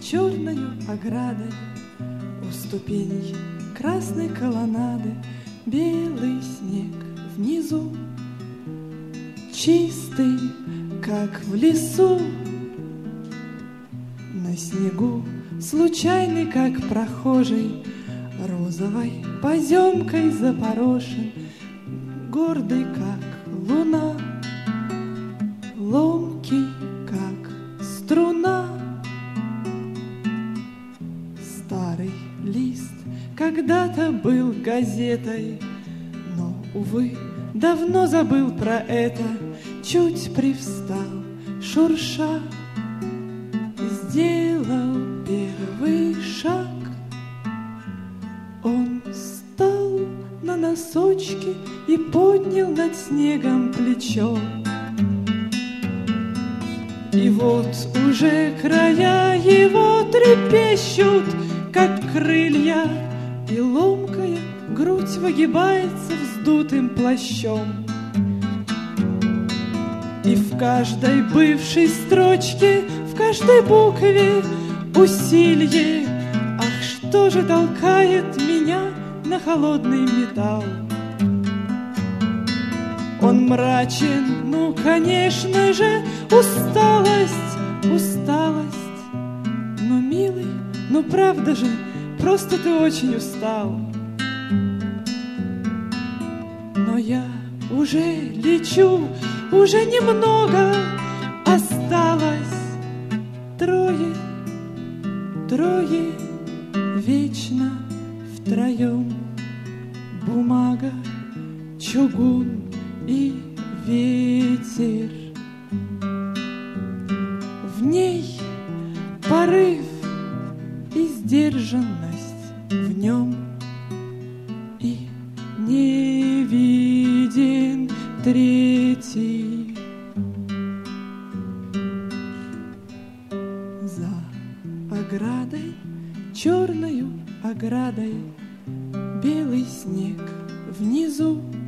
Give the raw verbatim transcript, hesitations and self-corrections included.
черною оградой, у ступеней красной колоннады белый снег внизу, чистый, как в лесу. На снегу случайный, как прохожий, розовой поземкой запорошен, гордый, как луна, ломкий, как струна. Старый лист когда-то был газетой, но, увы, давно забыл про это. Чуть привстал, шурша, сделал первый шаг. Он встал на носочки и поднял над снегом плечо. И вот уже края его трепещут, как крылья, и ломкая грудь выгибается вздутым плащом. И в каждой бывшей строчке, в каждой букве усилье. Ах, что же толкает меня на холодный металл? Он мрачен, ну, конечно же, усталость, усталость. Но, милый, ну, правда же, просто ты очень устал. Но я уже лечу, уже немного осталось. Трое, трое, вечно втроем. Бумага, чугун и ветер. В ней порыв и сдержанность, в нем и не виден третий. За оградой, черною оградой, белый снег внизу.